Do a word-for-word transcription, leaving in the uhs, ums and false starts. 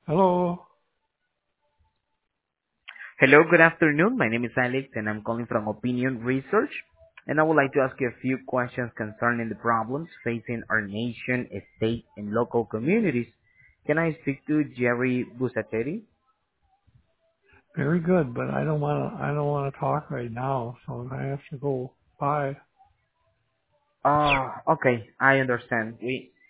Hello. Hello, good afternoon. My name is Alex, and I'm calling from Opinion Research, and I would like to ask you a few questions concerning the problems facing our nation, state, and local communities. Can I speak to Jerry Busateri? Very good, but I don't want to. I don't want to talk right now, so I have to go. Bye. Ah, okay, I understand. We